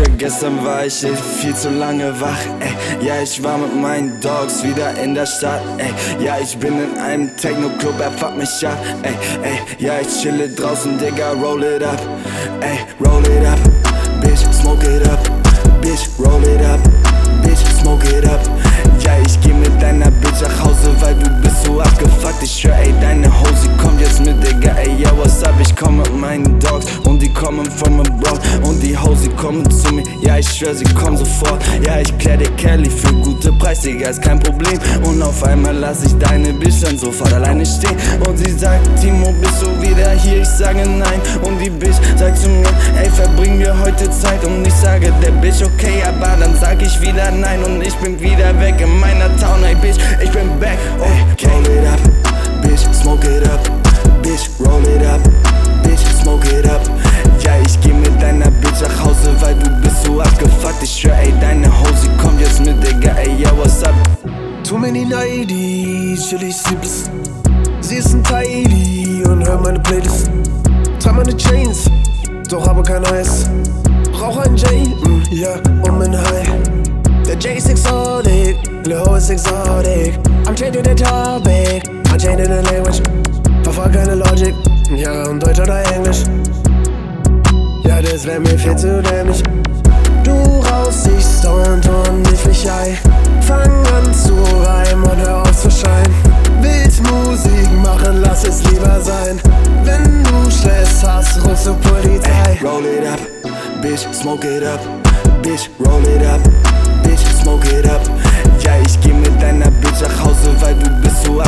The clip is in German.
Bruder, gestern war ich viel zu lange wach, ey. Ja, ich war mit meinen Dogs wieder in der Stadt, ey. Ja, ich bin in einem Techno-Club, er fuckt mich ab, ey, ey. Ja, ich chille draußen, Digga, roll it up, ey. Roll it up, bitch, smoke it up, bitch, roll it up, bitch, smoke it up. Ja, ich geh mit deiner Bitch nach Hause, weil du bist so abgefuckt. Ich schwör, ey, deine Hose kommt jetzt mit, Digga, ey, ja, what's up? Ich komm mit meinen Dogs und die kommen von meinem Block und die Hose kommen zu mir, ja, ich schwör, sie kommen sofort. Ja, ich klär dir Kelly für gute Preis, Digga, ist kein Problem. Und auf einmal lass ich deine Bitch dann sofort alleine stehen und sie sagt, Timo, bist du wieder hier? Ich sage nein und die Bitch sagt zu mir, ey, verbringen wir heute Zeit? Und ich sage der Bitch, okay, aber dann sag ich wieder nein und ich bin wieder weg in meiner Town, ey, Bitch, ich bin back, okay. Roll it up, bitch, smoke it up, bitch, roll it up, bitch, smoke it up. Ja, ich geh mit deiner Bitch nach Hause, weil du bist so abgefuckt. Ich schwör, ey, deine Hose kommt jetzt mit, Digga, ey, ja, what's up? Too many nighties, chill ich sleepless. Sie ist ein Tidy und hör meine Playlist. Trag meine Chains, doch habe kein Eis. Brauch ein J, ja, bin high. Der J ist exotic, the hoe is exotic. I'm changing the topic, I'm changing the language. Verfolg keine Logic, ja, und Deutsch oder Englisch. Ja, das wär mir viel zu dämlich. Du raussichst und ich mich ein. Fang an zu reimen und hör auf zu schreien. Willst Musik machen, lass es lieber sein. Wenn du Stress hast, rufst du Polizei. Roll it up, bitch, smoke it up, bitch, roll it up, bitch, smoke it up. Ja, ich geh mit deiner Bitch nach Hause, weil du bist so